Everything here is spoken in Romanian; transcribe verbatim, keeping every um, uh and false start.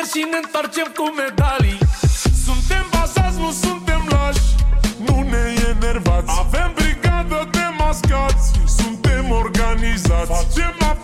și ne întoarcem cu medalii. Suntem bazați, nu suntem lași, nu ne enervați. Avem brigadă de mascați, suntem organizați. Facem